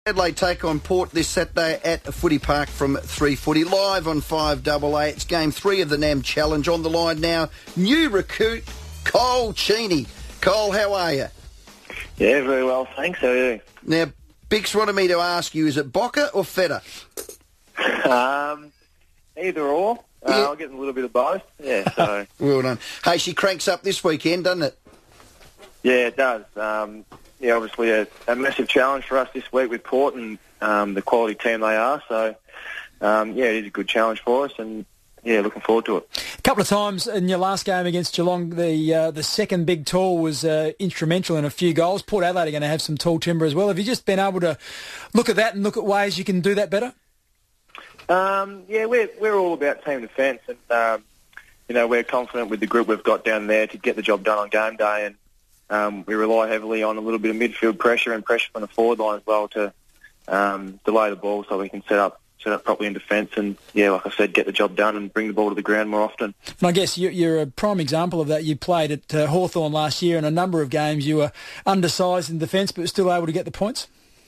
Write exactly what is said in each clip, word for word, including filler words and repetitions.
Adelaide take on Port this Saturday at Footy Park from three footy, live on five A A. It's game three of the NAM Challenge. On the line now, new recruit Cole Cheney. Cole, how are you? Yeah, very well, thanks. How are you? Now, Bix wanted me to ask you, is it Bocker or Feta? um, either or. Uh, Yeah. I'll get a little bit of both. Yeah, so Well done. Hey, she cranks up this weekend, doesn't it? yeah, it does. Um, yeah, obviously a, a massive challenge for us this week with Port and um, the quality team they are. So um, yeah, it is a good challenge for us, and yeah, looking forward to it. A couple of times in your last game against Geelong, the uh, the second big tall was uh, instrumental in a few goals. Port Adelaide are going to have some tall timber as well. Have you just been able to look at that and look at ways you can do that better? Um, yeah, we're we're all about team defence, and um, you know, we're confident with the group we've got down there to get the job done on game day, and um, we rely heavily on a little bit of midfield pressure and pressure from the forward line as well to um, delay the ball so we can set up set up properly in defence, and yeah, like I said, get the job done and bring the ball to the ground more often. And I guess you- you're a prime example of that. You played at uh, Hawthorn last year, and a number of games you were undersized in defence but still able to get the points.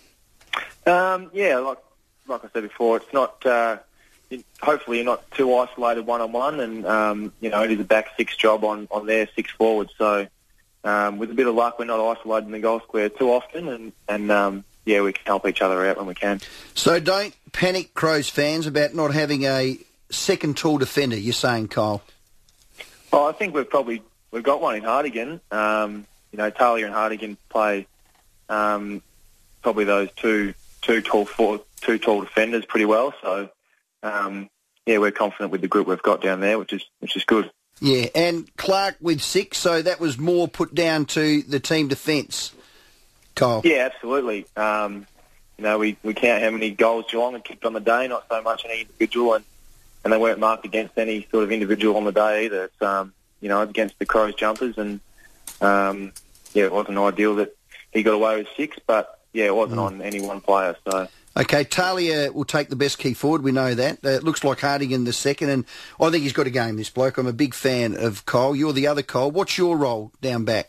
Um, yeah, like like I said before, it's not. Uh, you- hopefully, you're not too isolated one on one, and um, you know, it is a back six job on on their six forwards. So, um, with a bit of luck, we're not isolated in the goal square too often, and and um, yeah, we can help each other out when we can. So don't panic, Crows fans, about not having a second tall defender, you're saying, Cole? Well, I think we've probably we've got one in Hardigan. Um, you know, Talia and Hardigan play um, probably those two two tall four, two tall defenders pretty well. So um, yeah, we're confident with the group we've got down there, which is which is good. Yeah, and Clark with six, so that was more put down to the team defence, Cole. Yeah, absolutely. Um, you know, we, we count how many goals Geelong had kicked on the day, not so much any individual, and, and they weren't marked against any sort of individual on the day either. It's, um, you know, against the Crows jumpers, and um, yeah, it wasn't ideal that he got away with six, but yeah, it wasn't mm. on any one player. So Okay, Talia will take the best key forward, we know that. Uh, it looks like Hardigan the second, and I think he's got a game, this bloke. I'm a big fan of Cole. You're the other Cole. What's your role down back?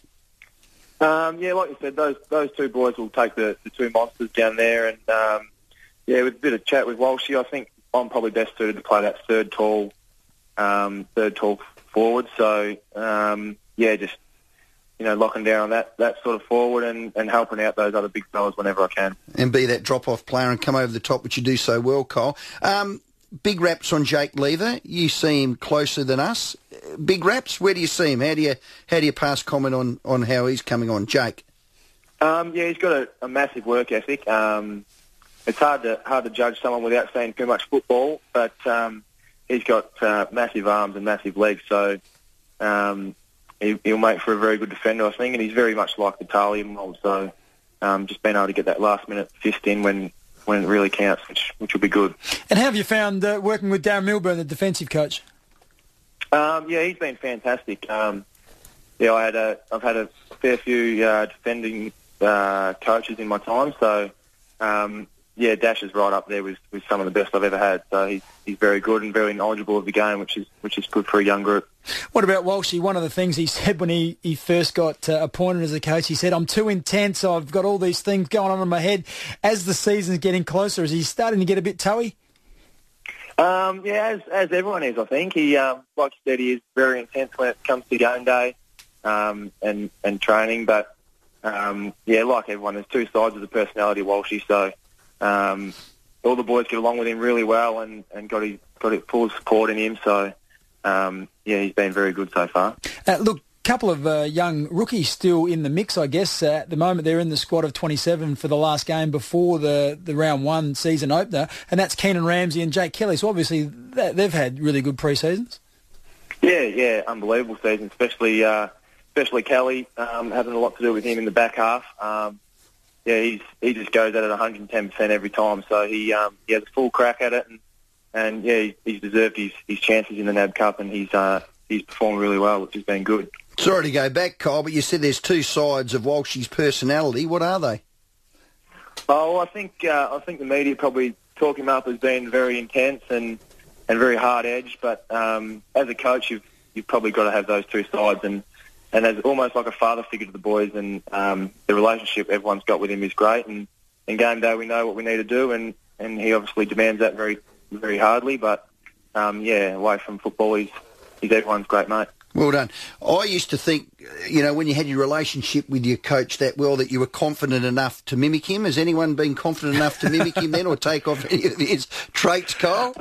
Um, yeah, like you said, those those two boys will take the, the two monsters down there, and um, yeah, with a bit of chat with Walshy, I think I'm probably best suited to play that third tall, um, third tall forward. So um, yeah, just you know, locking down on that, that sort of forward and, and helping out those other big fellas whenever I can. And be that drop-off player and come over the top, which you do so well, Cole. Um, big raps on Jake Lever. You see him closer than us. Big raps, where do you see him? How do you how do you pass comment on, on how he's coming on, Jake? Um, yeah, he's got a, a massive work ethic. Um, it's hard to hard to judge someone without seeing too much football, but um, he's got uh, massive arms and massive legs, so um, he, he'll make for a very good defender, I think, and he's very much like the Talia mould, so um, just being able to get that last-minute fist in when, when it really counts, which, which will be good. And how have you found uh, working with Darren Milburn, the defensive coach? Um, yeah, he's been fantastic. Um, yeah, I had a, I've had a fair few uh, defending uh, coaches in my time, so um, yeah, Dash is right up there with, with some of the best I've ever had. So he's he's very good and very knowledgeable of the game, which is which is good for a young group. What about Walshy? One of the things he said when he, he first got uh, appointed as a coach, he said, "I'm too intense. I've got all these things going on in my head." As the season's getting closer, is he starting to get a bit toey? Um, yeah, as as everyone is, I think. He, um, like you said, he is very intense when it comes to game day um, and, and training. But, um, yeah, like everyone, there's two sides of the personality of Walshy. So um, all the boys get along with him really well and, and got his, got his full support in him. So, um, yeah, he's been very good so far. Uh, look, couple of uh, young rookies still in the mix, I guess. Uh, at the moment, they're in the squad of twenty-seven for the last game before the, the round one season opener, and that's Keenan Ramsey and Jake Kelly. So obviously that, they've had really good pre-seasons. Yeah, yeah, unbelievable season, especially uh, especially Kelly, um, having a lot to do with him in the back half. Um, yeah, he's he just goes at it one hundred ten percent every time. So he um, he has a full crack at it, and, and yeah, he, he's deserved his, his chances in the N A B Cup, and he's uh, he's performed really well, which has been good. Sorry to go back, Kyle, but you said there's two sides of Walshy's personality. What are they? Oh, I think uh, I think the media probably talk him up as being very intense and, and very hard-edged, but um, as a coach, you've you've probably got to have those two sides, and, and as almost like a father figure to the boys, and um, the relationship everyone's got with him is great, and in game day we know what we need to do, and, and he obviously demands that very very hardly. But um, yeah, away from football, he's he's everyone's great mate. Well done. I used to think, you know, when you had your relationship with your coach that well, that you were confident enough to mimic him. Has anyone been confident enough to mimic him then, or take off any of his traits, Kyle?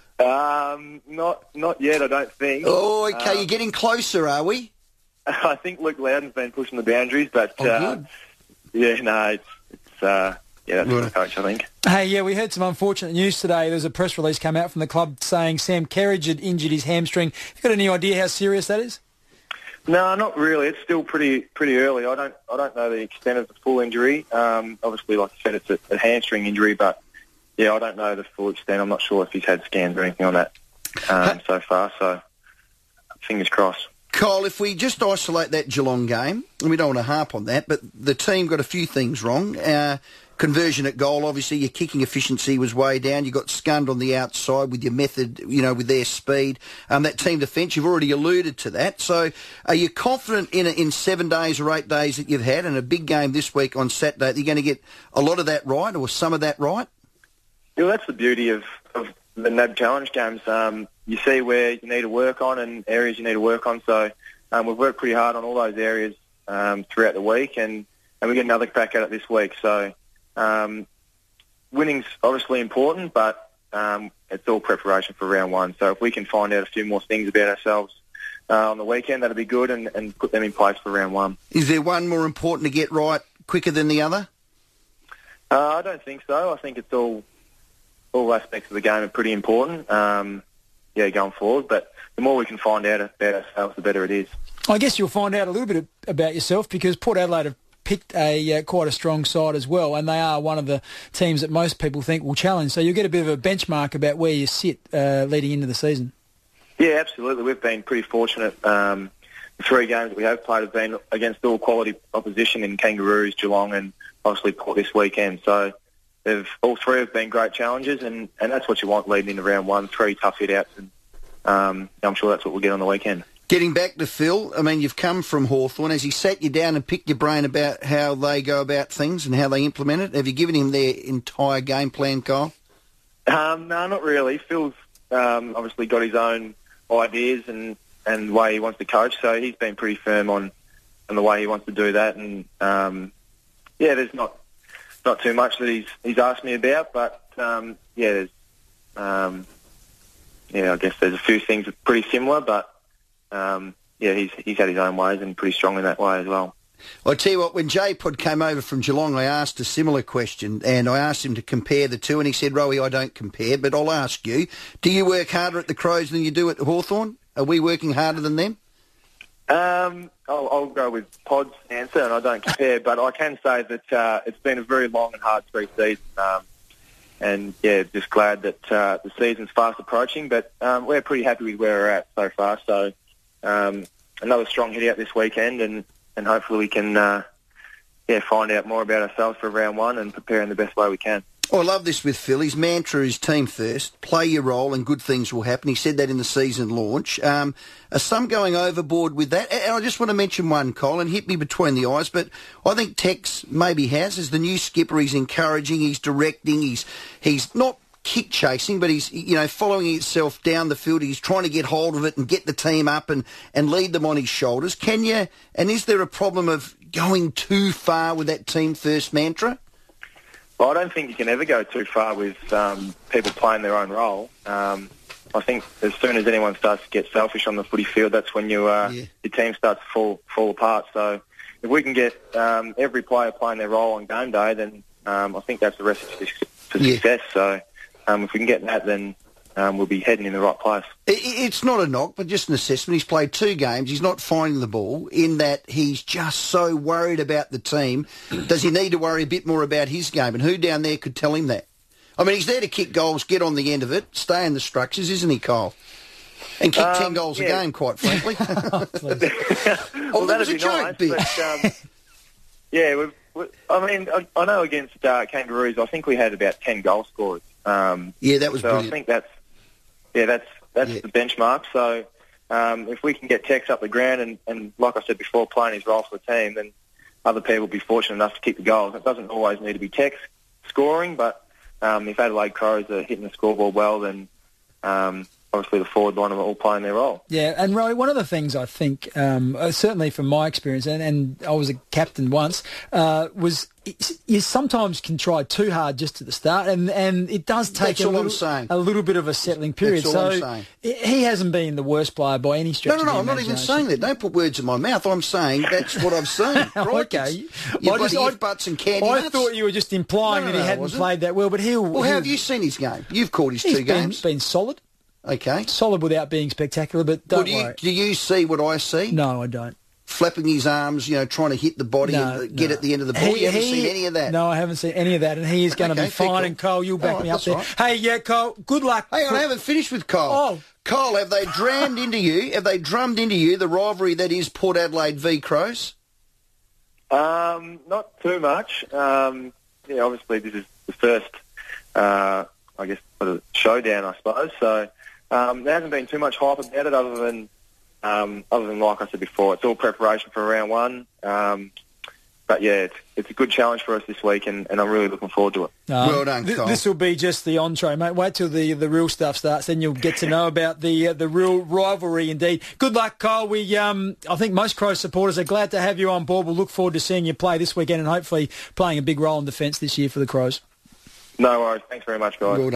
Um, not not yet, I don't think. Oh, okay, um, you're getting closer, are we? I think Luke Loudon's been pushing the boundaries, but oh, uh, good. yeah, no, it's it's uh, yeah, that's Right. the coach, I think. Hey, yeah, we heard some unfortunate news today. There's a press release come out from the club saying Sam Kerridge had injured his hamstring. Have you got any idea how serious that is? No, not really. It's still pretty pretty early. I don't I don't know the extent of the full injury. Um, obviously, like I said, it's a, a hamstring injury, but yeah, I don't know the full extent. I'm not sure if he's had scans or anything on that um, so far. So fingers crossed. Kyle, if we just isolate that Geelong game, and we don't want to harp on that, but the team got a few things wrong. Uh, conversion at goal, obviously, your kicking efficiency was way down. You got scunned on the outside with your method, you know, with their speed. Um, that team defence, you've already alluded to that. So are you confident in in seven days or eight days that you've had, and a big game this week on Saturday, that you're going to get a lot of that right, or some of that right? Yeah, well, that's the beauty of, of the N A B Challenge games. Um, you see where you need to work on and areas you need to work on. So um, we've worked pretty hard on all those areas um, throughout the week, and, and we get another crack at it this week. So um, winning's obviously important, but um, it's all preparation for round one. So if we can find out a few more things about ourselves uh, on the weekend, that'll be good, and, and put them in place for round one. Is there one more important to get right quicker than the other? Uh, I don't think so. I think it's all all aspects of the game are pretty important, um, yeah, going forward. But the more we can find out about ourselves, the better it is. I guess you'll find out a little bit about yourself because Port Adelaide have picked a uh, quite a strong side as well, and they are one of the teams that most people think will challenge. So you'll get a bit of a benchmark about where you sit uh, leading into the season. Yeah, absolutely. We've been pretty fortunate. Um, the three games that we have played have been against all quality opposition in Kangaroos, Geelong, and obviously Port this weekend. So they've all three have been great challenges, and, and that's what you want leading into round one. Three tough hit-outs, and um, I'm sure that's what we'll get on the weekend. Getting back to Phil, I mean, you've come from Hawthorn. Has he sat you down and picked your brain about how they go about things and how they implement it? Have you given him their entire game plan, Kyle? Um, no, not really. Phil's um, obviously got his own ideas and, and the way he wants to coach, so he's been pretty firm on, on the way he wants to do that. And, um, yeah, there's not not too much that he's he's asked me about, but, um, yeah, there's, um, yeah, I guess there's a few things that are pretty similar, but Um, yeah, he's he's had his own ways and pretty strong in that way as well. Well, I tell you what, when J-Pod came over from Geelong, I asked a similar question, and I asked him to compare the two, and he said, Rowie, I don't compare, but I'll ask you, do you work harder at the Crows than you do at Hawthorn? Are we working harder than them? Um, I'll, I'll go with Pod's answer, and I don't compare, but I can say that uh, it's been a very long and hard three seasons, um, and, yeah, just glad that uh, the season's fast approaching, but um, we're pretty happy with where we're at so far, so Um, another strong hit out this weekend, and, and hopefully we can uh, yeah find out more about ourselves for round one and prepare in the best way we can. Oh, I love this with Phil. His mantra is team first, play your role and good things will happen. He said that in the season launch. Um, are some going overboard with that? And I just want to mention one, Colin, hit me between the eyes, but I think Tex maybe has. As the new skipper, he's encouraging, he's directing, he's he's not kick chasing, but he's, you know, following himself down the field. He's trying to get hold of it and get the team up and, and lead them on his shoulders. Can you, and is there a problem of going too far with that team first mantra? Well, I don't think you can ever go too far with um, people playing their own role. Um, I think as soon as anyone starts to get selfish on the footy field, that's when you uh, yeah. your team starts to fall, fall apart. So if we can get um, every player playing their role on game day, then um, I think that's the recipe for success. Yeah. So Um, if we can get that, then um, we'll be heading in the right place. It's not a knock, but just an assessment. He's played two games. He's not finding the ball in that he's just so worried about the team. Does he need to worry a bit more about his game? And who down there could tell him that? I mean, he's there to kick goals, get on the end of it, stay in the structures, isn't he, Kyle? And kick um, ten goals yeah. a game, quite frankly. oh, well, oh, that'd be joke, nice. But, um, yeah, we've, we, I mean, I, I know against uh, Kangaroos, I think we had about ten goal scorers. Um, yeah, that was so brilliant. I think that's yeah, that's that's yeah. the benchmark. So um, if we can get Tex up the ground and, and, like I said before, playing his role for the team, then other people will be fortunate enough to kick the goals. It doesn't always need to be Tex scoring, but um, if Adelaide Crows are hitting the scoreboard well, then um, obviously the forward line are all playing their role. Yeah, and Roy, one of the things I think, um, uh, certainly from my experience, and, and I was a captain once, uh, was you sometimes can try too hard just at the start, and, and it does take That's a all I'm little, saying. a little bit of a settling period. That's all so I'm saying. he hasn't been the worst player by any stretch No, no, of no, the I'm not even imagination. saying that. Don't put words in my mouth. I'm saying that's what I've seen. Okay. You I bloody just- I- if-buts and candy I nuts. thought you were just implying No, no, that he no, I hadn't wasn't. played that well, but he'll... Well, how he'll- have you seen his game? You've caught his he's two been, games. been solid. Okay. Solid without being spectacular, but don't Well, do, you, worry. do you see what I see? No, I don't. Flapping his arms, you know, trying to hit the body No, and get no. at the end of the ball. He- you haven't he- seen any of that. No, I haven't seen any of that, and he is going to Okay, be fair fine. call. And Cole, you'll back All me right, up there. that's Hey, yeah, Cole, good luck. Hang on, for- I haven't finished with Cole. Oh. Cole, have they drammed into you? Have they drummed into you the rivalry that is Port Adelaide v Crows? Um, not too much. Um, yeah, obviously this is the first, uh, I guess, sort of showdown, I suppose. So um, there hasn't been too much hype about it, other than, um, other than like I said before, it's all preparation for round one. Um, but yeah, it's, it's a good challenge for us this week, and, and I'm really looking forward to it. Um, Well done, th- Cole. This will be just the entree, mate. Wait till the, the real stuff starts, then you'll get to know about the uh, the real rivalry indeed. Good luck, Cole. We, um, I think most Crows supporters are glad to have you on board. We'll look forward to seeing you play this weekend and hopefully playing a big role in defence this year for the Crows. No worries. Thanks very much, guys. Well